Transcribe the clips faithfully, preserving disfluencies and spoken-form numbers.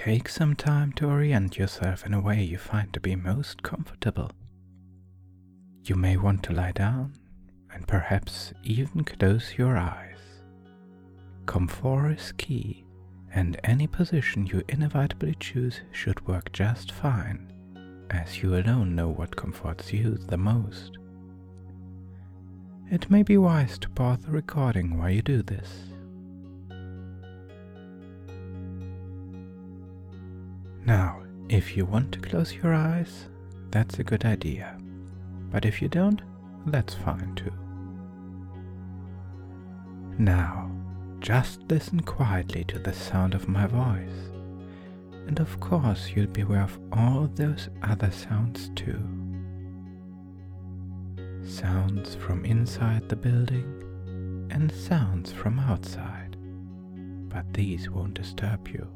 Take some time to orient yourself in a way you find to be most comfortable. You may want to lie down and perhaps even close your eyes. Comfort is key, and any position you inevitably choose should work just fine, as you alone know what comforts you the most. It may be wise to pause the recording while you do this. Now, if you want to close your eyes, that's a good idea. But if you don't, that's fine too. Now, just listen quietly to the sound of my voice. And of course, you'll be aware of all those other sounds too. Sounds from inside the building and sounds from outside. But these won't disturb you.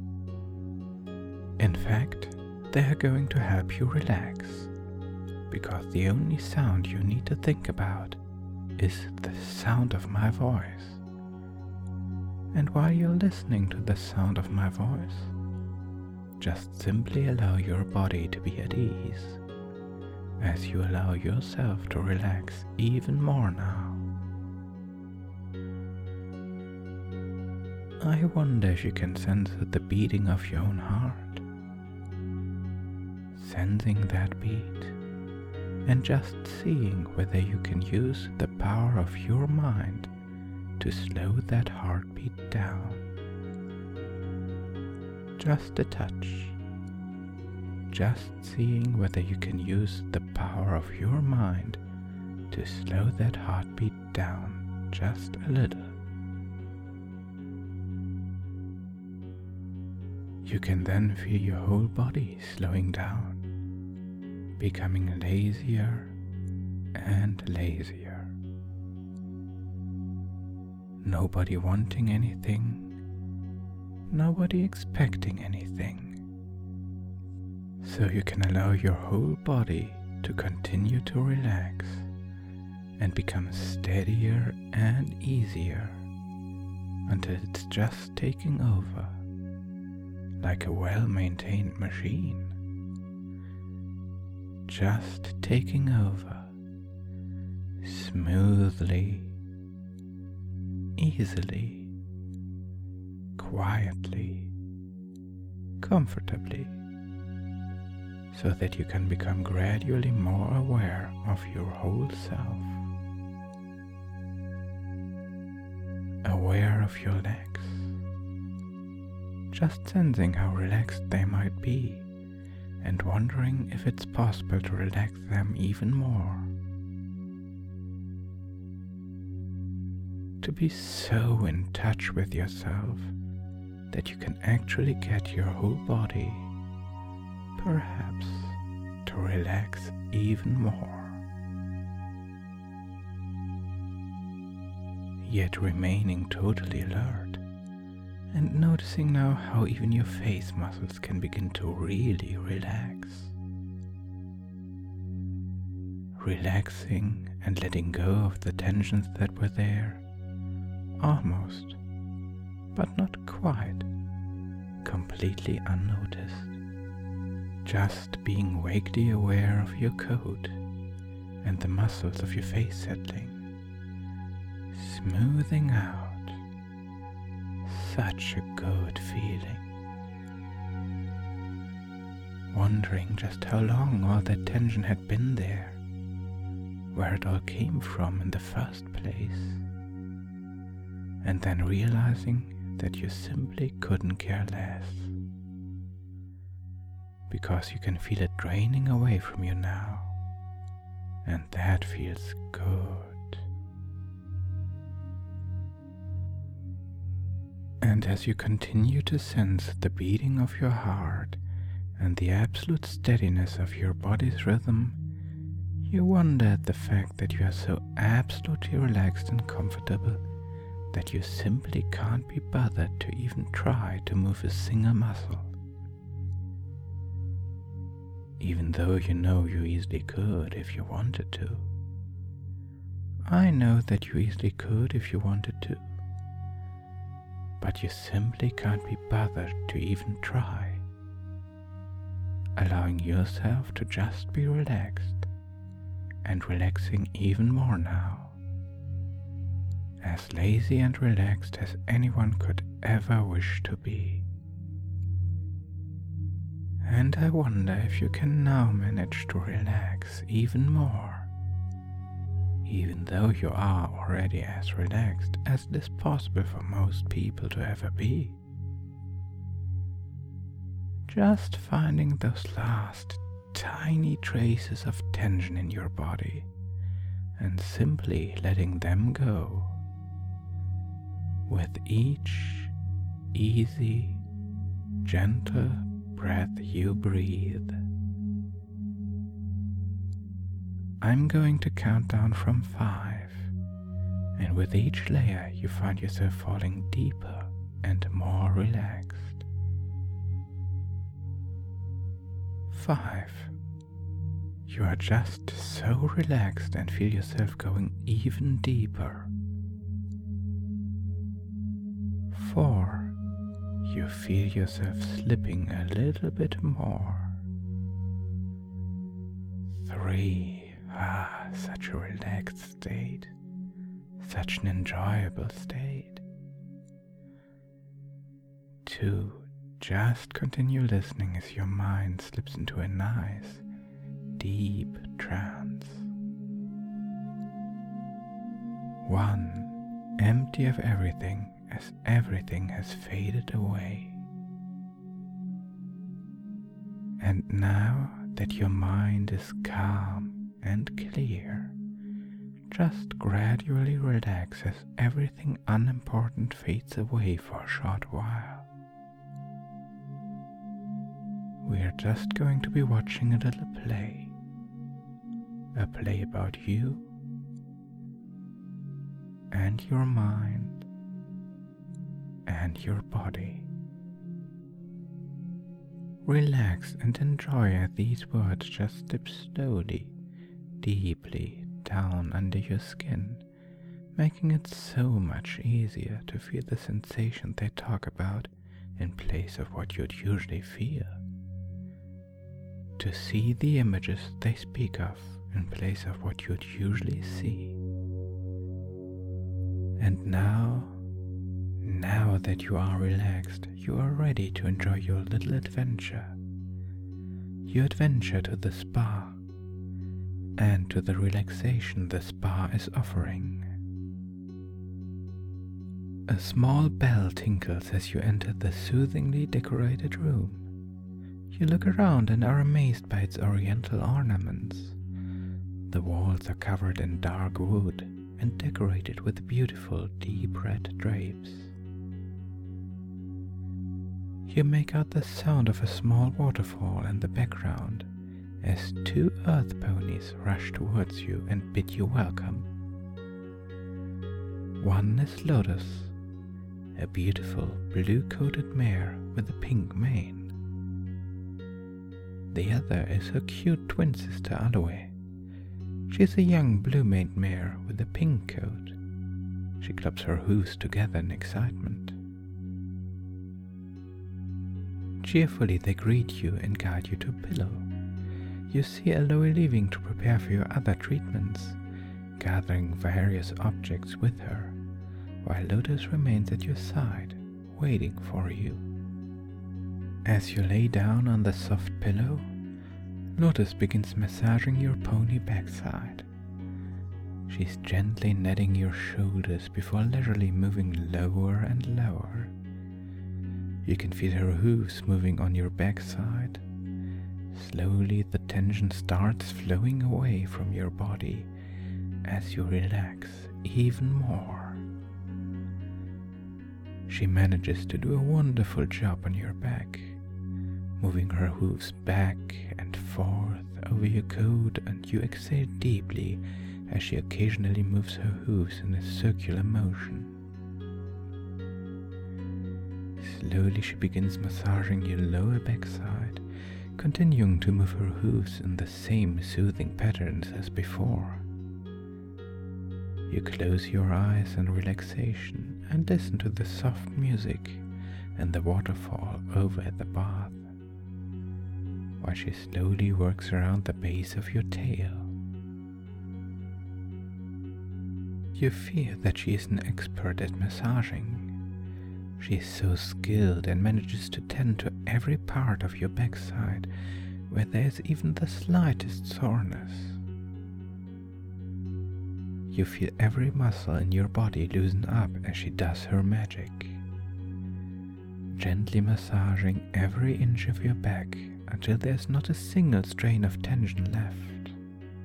In fact, they are going to help you relax, because the only sound you need to think about is the sound of my voice. And while you're listening to the sound of my voice, just simply allow your body to be at ease, as you allow yourself to relax even more now. I wonder if you can sense the beating of your own heart. Sensing that beat, and just seeing whether you can use the power of your mind to slow that heartbeat down. Just a touch. Just seeing whether you can use the power of your mind to slow that heartbeat down just a little. You can then feel your whole body slowing down, becoming lazier and lazier. Nobody wanting anything, nobody expecting anything. So you can allow your whole body to continue to relax and become steadier and easier until it's just taking over, like a well-maintained machine. Just taking over, smoothly, easily, quietly, comfortably, so that you can become gradually more aware of your whole self. Aware of your legs, just sensing how relaxed they might be, and wondering if it's possible to relax them even more. To be so in touch with yourself that you can actually get your whole body, perhaps, to relax even more. Yet remaining totally alert, and noticing now how even your face muscles can begin to really relax. Relaxing and letting go of the tensions that were there, almost, but not quite, completely unnoticed. Just being vaguely aware of your coat and the muscles of your face settling, smoothing out. Such a good feeling. Wondering just how long all that tension had been there, where it all came from in the first place, and then realizing that you simply couldn't care less, because you can feel it draining away from you now, and that feels good. And as you continue to sense the beating of your heart and the absolute steadiness of your body's rhythm, you wonder at the fact that you are so absolutely relaxed and comfortable that you simply can't be bothered to even try to move a single muscle. Even though you know you easily could if you wanted to. I know that you easily could if you wanted to. but you simply can't be bothered to even try, allowing yourself to just be relaxed and relaxing even more now, as lazy and relaxed as anyone could ever wish to be. And I wonder if you can now manage to relax even more, even though you are already as relaxed as it is possible for most people to ever be. Just finding those last tiny traces of tension in your body and simply letting them go with each easy, gentle breath you breathe. I'm going to count down from five, and with each layer you find yourself falling deeper and more relaxed. Five. You are just so relaxed and feel yourself going even deeper. Four. You feel yourself slipping a little bit more. Three. Ah, such a relaxed state. Such an enjoyable state. Two. Just continue listening as your mind slips into a nice, deep trance. One. Empty of everything as everything has faded away. And now that your mind is calm and clear, just gradually relax as everything unimportant fades away for a short while. We are just going to be watching a little play, a play about you and your mind and your body. Relax and enjoy as these words just slip slowly, deeply down under your skin, making it so much easier to feel the sensation they talk about in place of what you'd usually feel. To see the images they speak of in place of what you'd usually see. And now, now that you are relaxed, you are ready to enjoy your little adventure. Your adventure to the spa, and to the relaxation the spa is offering. A small bell tinkles as you enter the soothingly decorated room. You look around and are amazed by its oriental ornaments. The walls are covered in dark wood and decorated with beautiful deep red drapes. You make out the sound of a small waterfall in the background as two earth ponies rush towards you and bid you welcome. One is Lotus, a beautiful blue-coated mare with a pink mane. The other is her cute twin sister Aloe. She's a young blue-maned mare with a pink coat. She claps her hooves together in excitement. Cheerfully they greet you and guide you to a pillow. You see Aloe leaving to prepare for your other treatments, gathering various objects with her, while Lotus remains at your side, waiting for you. As you lay down on the soft pillow, Lotus begins massaging your pony backside. She's gently kneading your shoulders before leisurely moving lower and lower. You can feel her hooves moving on your backside. Slowly the tension starts flowing away from your body as you relax even more. She manages to do a wonderful job on your back, moving her hooves back and forth over your coat, and you exhale deeply as she occasionally moves her hooves in a circular motion. Slowly she begins massaging your lower backside, continuing to move her hooves in the same soothing patterns as before. You close your eyes in relaxation and listen to the soft music and the waterfall over the bath, while she slowly works around the base of your tail. You fear that she is an expert at massaging. She is so skilled and manages to tend to every part of your backside where there is even the slightest soreness. You feel every muscle in your body loosen up as she does her magic, gently massaging every inch of your back until there's not a single strain of tension left.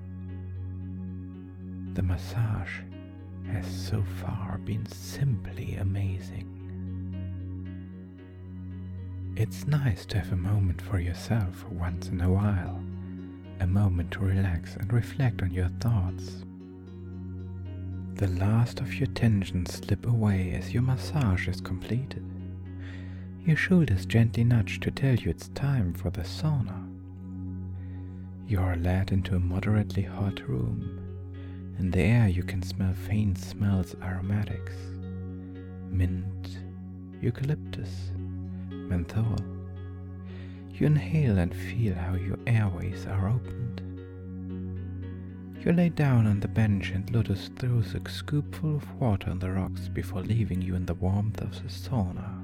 The massage has so far been simply amazing. It's nice to have a moment for yourself once in a while, a moment to relax and reflect on your thoughts. The last of your tensions slip away as your massage is completed. Your shoulders gently nudge to tell you it's time for the sauna. You are led into a moderately hot room. In the air you can smell faint smells, aromatics, mint, eucalyptus, menthol. You inhale and feel how your airways are opened. You lay down on the bench and Lotus throws a scoopful of water on the rocks before leaving you in the warmth of the sauna.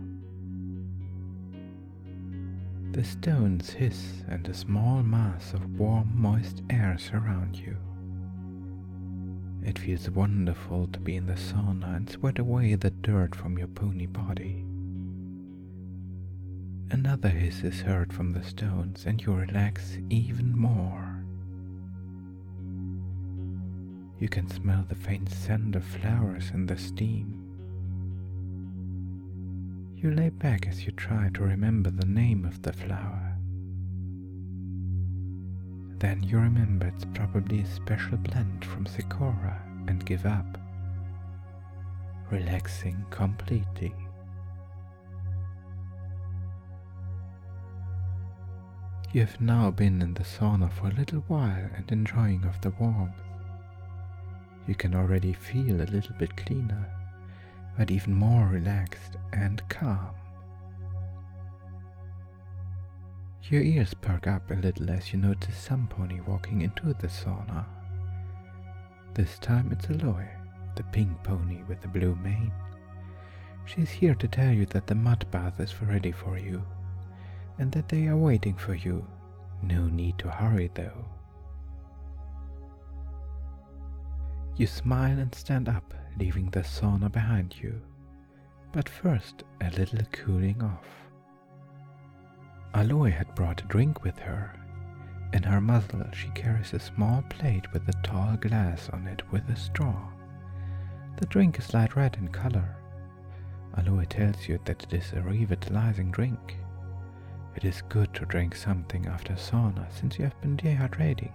The stones hiss and a small mass of warm, moist air surround you. It feels wonderful to be in the sauna and sweat away the dirt from your pony body. Another hiss is heard from the stones and you relax even more. You can smell the faint scent of flowers in the steam. You lay back as you try to remember the name of the flower. Then you remember it's probably a special blend from Sakura and give up, relaxing completely. You have now been in the sauna for a little while and enjoying of the warmth. You can already feel a little bit cleaner, but even more relaxed and calm. Your ears perk up a little as you notice some pony walking into the sauna. This time it's Aloy, the pink pony with the blue mane. She's here to tell you that the mud bath is ready for you, and that they are waiting for you. No need to hurry though. You smile and stand up, leaving the sauna behind you. But first, a little cooling off. Aloy had brought a drink with her. In her muzzle she carries a small plate with a tall glass on it with a straw. The drink is light red in color. Aloy tells you that it is a revitalizing drink. It is good to drink something after sauna since you have been dehydrating.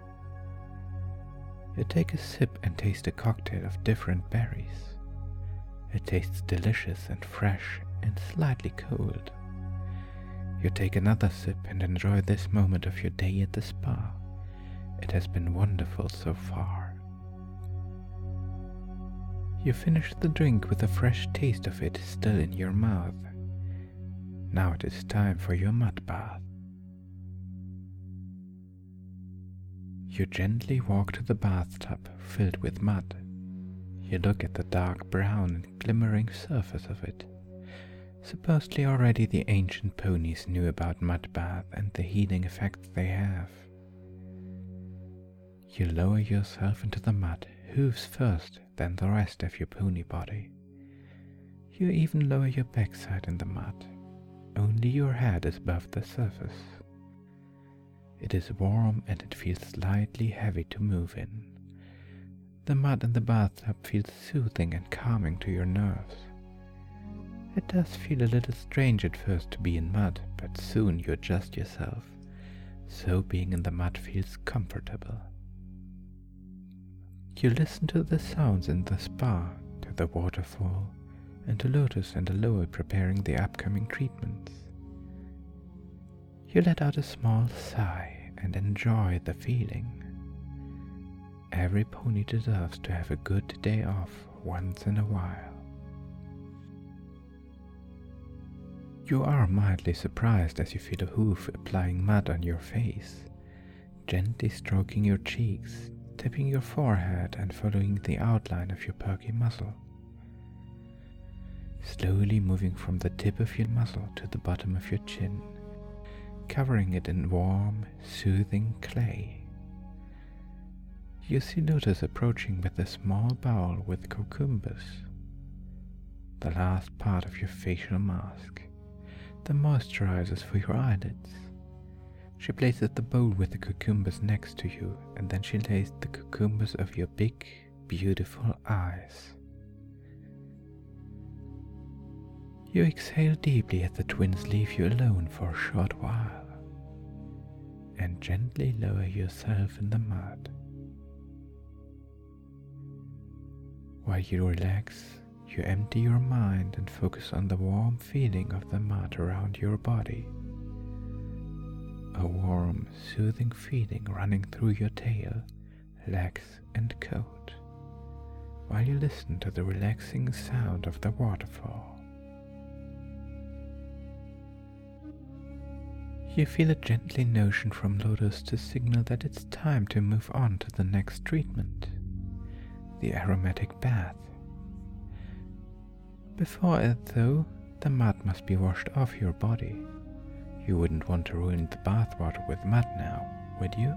You take a sip and taste a cocktail of different berries. It tastes delicious and fresh and slightly cold. You take another sip and enjoy this moment of your day at the spa. It has been wonderful so far. You finish the drink with a fresh taste of it still in your mouth. Now it is time for your mud bath. You gently walk to the bathtub filled with mud. You look at the dark brown and glimmering surface of it. Supposedly already the ancient ponies knew about mud bath and the healing effects they have. You lower yourself into the mud, hooves first, then the rest of your pony body. You even lower your backside in the mud. Only your head is above the surface. It is warm and it feels slightly heavy to move in. The mud in the bathtub feels soothing and calming to your nerves. It does feel a little strange at first to be in mud, but soon you adjust yourself, so being in the mud feels comfortable. You listen to the sounds in the spa, to the waterfall, and to Lotus and Aloy preparing the upcoming treatments. You let out a small sigh and enjoy the feeling. every pony deserves to have a good day off once in a while. You are mildly surprised as you feel a hoof applying mud on your face, gently stroking your cheeks, tipping your forehead and following the outline of your perky muzzle. Slowly moving from the tip of your muzzle to the bottom of your chin, covering it in warm, soothing clay. You see Lotus approaching with a small bowl with cucumbers, the last part of your facial mask, the moisturizers for your eyelids. She places the bowl with the cucumbers next to you, and then she lays the cucumbers over your big, beautiful eyes. You exhale deeply as the twins leave you alone for a short while, and gently lower yourself in the mud. While you relax, you empty your mind and focus on the warm feeling of the mud around your body. A warm, soothing feeling running through your tail, legs and coat, while you listen to the relaxing sound of the waterfall. You feel a gently motion from Lotus to signal that it's time to move on to the next treatment, the aromatic bath. Before it, though, the mud must be washed off your body. You wouldn't want to ruin the bathwater with mud now, would you?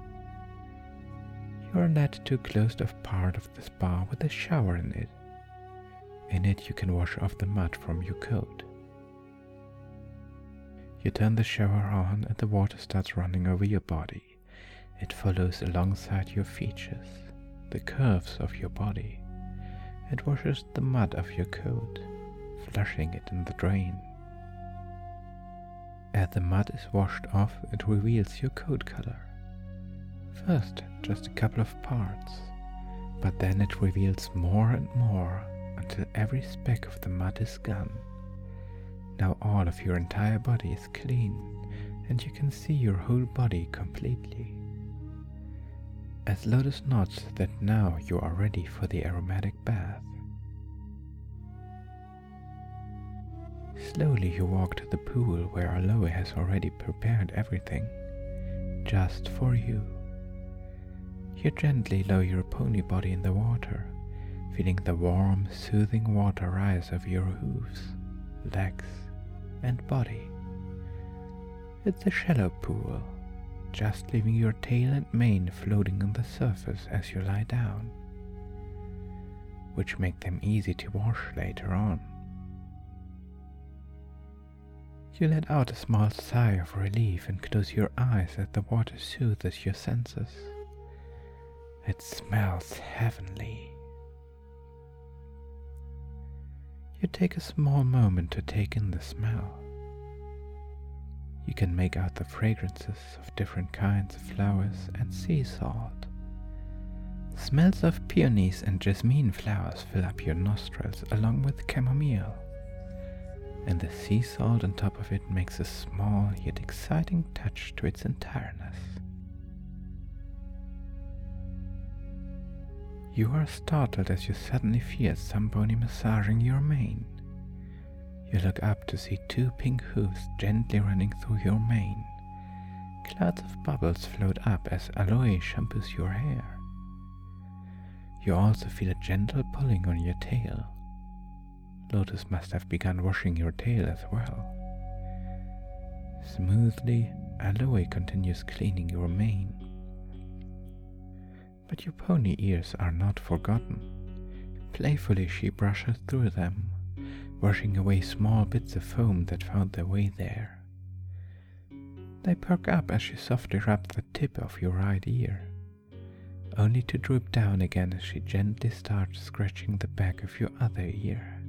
You are led to a closed-off part of the spa with a shower in it. In it you can wash off the mud from your coat. You turn the shower on and the water starts running over your body. It follows alongside your features, the curves of your body. It washes the mud off your coat, flushing it in the drain. As the mud is washed off, it reveals your coat color. First, just a couple of parts, but then it reveals more and more until every speck of the mud is gone. Now all of your entire body is clean, and you can see your whole body completely. As Lotus nods that now you are ready for the aromatic bath. Slowly you walk to the pool where Aloe has already prepared everything, just for you. You gently lower your pony body in the water, feeling the warm, soothing water rise over your hooves, legs, and body. It's a shallow pool, just leaving your tail and mane floating on the surface as you lie down, which make them easy to wash later on. You let out a small sigh of relief and close your eyes as the water soothes your senses. It smells heavenly. You take a small moment to take in the smell. You can make out the fragrances of different kinds of flowers and sea salt. Smells of peonies and jasmine flowers fill up your nostrils along with chamomile, and the sea salt on top of it makes a small yet exciting touch to its entireness. You are startled as you suddenly feel somebody massaging your mane. You look up to see two pink hooves gently running through your mane. Clouds of bubbles float up as Aloe shampoos your hair. You also feel a gentle pulling on your tail. Lotus must have begun washing your tail as well. Smoothly, Aloe continues cleaning your mane. But your pony ears are not forgotten. Playfully she brushes through them, washing away small bits of foam that found their way there. They perk up as she softly rubs the tip of your right ear, only to droop down again as she gently starts scratching the back of your other ear.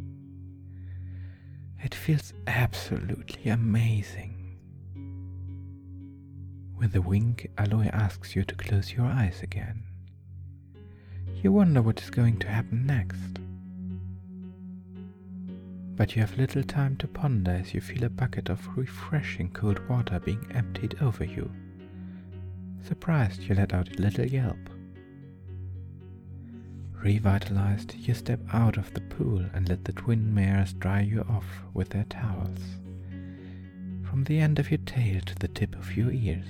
It feels absolutely amazing. With a wink, Aloe asks you to close your eyes again. You wonder what is going to happen next. But you have little time to ponder as you feel a bucket of refreshing cold water being emptied over you. Surprised, you let out a little yelp. Revitalized, you step out of the pool and let the twin mares dry you off with their towels, from the end of your tail to the tip of your ears.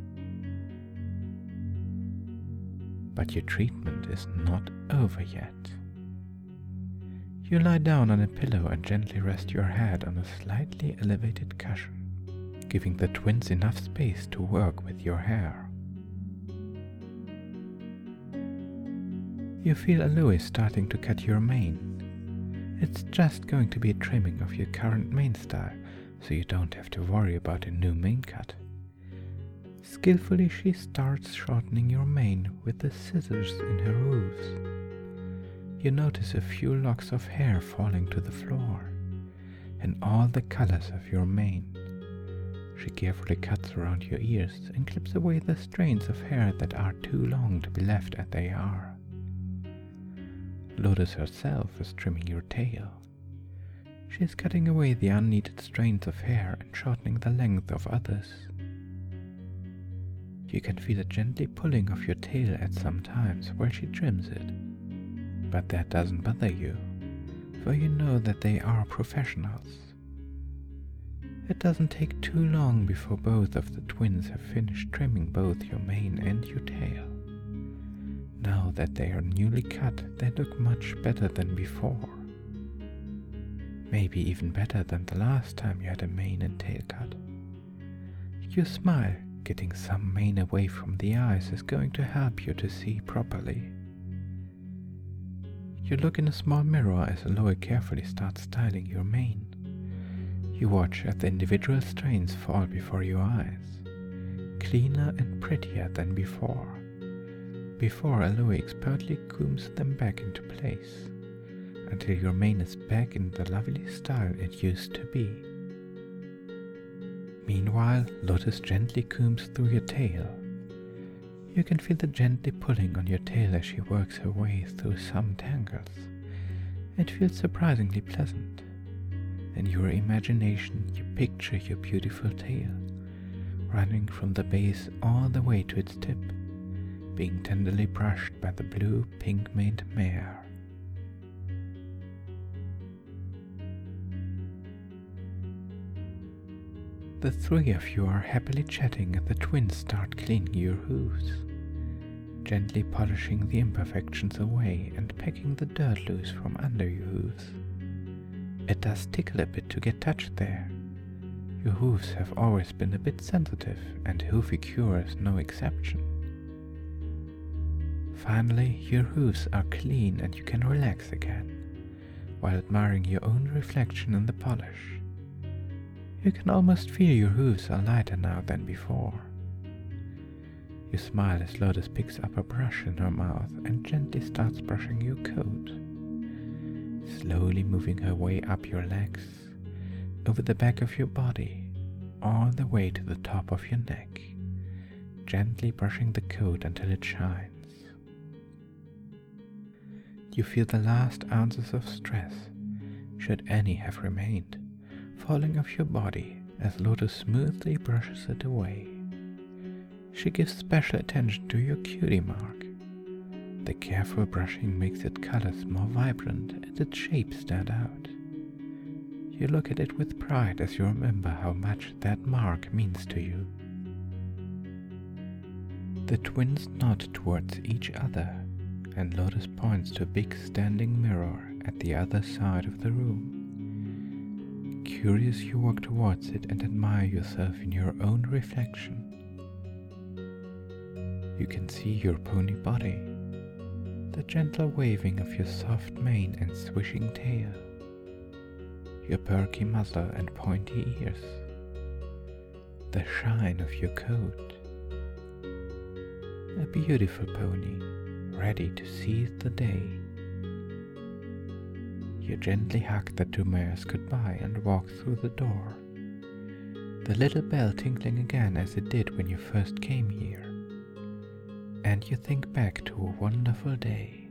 But your treatment is not over yet. You lie down on a pillow and gently rest your head on a slightly elevated cushion, giving the twins enough space to work with your hair. You feel Aloe starting to cut your mane. It's just going to be a trimming of your current mane style, so you don't have to worry about a new mane cut. Skillfully she starts shortening your mane with the scissors in her hooves. You notice a few locks of hair falling to the floor, and all the colors of your mane. She carefully cuts around your ears and clips away the strands of hair that are too long to be left as they are. Lotus herself is trimming your tail. She is cutting away the unneeded strands of hair and shortening the length of others. You can feel it gently pulling off your tail at some times while she trims it. But that doesn't bother you, for you know that they are professionals. It doesn't take too long before both of the twins have finished trimming both your mane and your tail. Now that they are newly cut, they look much better than before. Maybe even better than the last time you had a mane and tail cut. You smile. Getting some mane away from the eyes is going to help you to see properly. You look in a small mirror as Aloe carefully starts styling your mane. You watch as the individual strands fall before your eyes, cleaner and prettier than before. Before Aloe expertly combs them back into place, until your mane is back in the lovely style it used to be. Meanwhile, Lotus gently combs through your tail. You can feel the gently pulling on your tail as she works her way through some tangles. It feels surprisingly pleasant. In your imagination, you picture your beautiful tail, running from the base all the way to its tip, being tenderly brushed by the blue pink-maned mare. The three of you are happily chatting as the twins start cleaning your hooves, gently polishing the imperfections away and pecking the dirt loose from under your hooves. It does tickle a bit to get touched there. Your hooves have always been a bit sensitive, and Hoofy-Cure is no exception. Finally, your hooves are clean and you can relax again, while admiring your own reflection in the polish. You can almost feel your hooves are lighter now than before. You smile as Lotus picks up a brush in her mouth and gently starts brushing your coat, slowly moving her way up your legs, over the back of your body, all the way to the top of your neck, gently brushing the coat until it shines. You feel the last ounces of stress, should any have remained, falling off your body as Lotus smoothly brushes it away. She gives special attention to your cutie mark. The careful brushing makes its colors more vibrant and its shape stand out. You look at it with pride as you remember how much that mark means to you. The twins nod towards each other, and Lotus points to a big standing mirror at the other side of the room. Curious, you walk towards it and admire yourself in your own reflection. You can see your pony body, the gentle waving of your soft mane and swishing tail, your perky muzzle and pointy ears, the shine of your coat. A beautiful pony, ready to seize the day. You gently hug the two mares goodbye and walk through the door, the little bell tinkling again as it did when you first came here. And you think back to a wonderful day.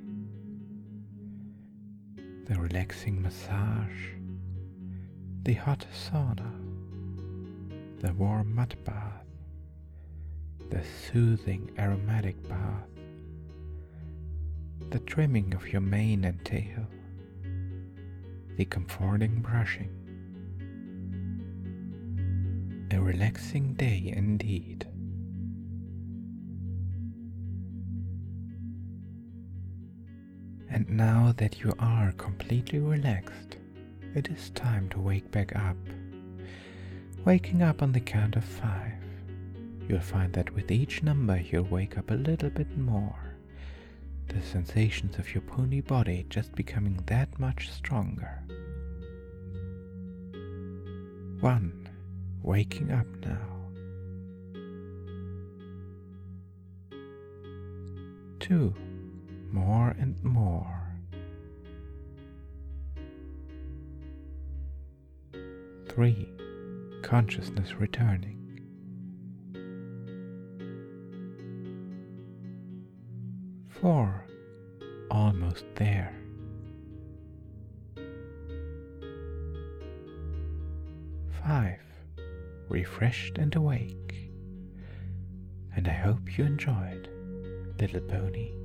The relaxing massage, the hot sauna, the warm mud bath, the soothing aromatic bath, the trimming of your mane and tail, the comforting brushing. A relaxing day indeed. And now that you are completely relaxed, it is time to wake back up. Waking up on the count of five, you'll find that with each number you'll wake up a little bit more, the sensations of your pony body just becoming that much stronger. One, waking up now. Two, more and more. Three, consciousness returning. Four, almost there. Five, refreshed and awake. And I hope you enjoyed, little pony.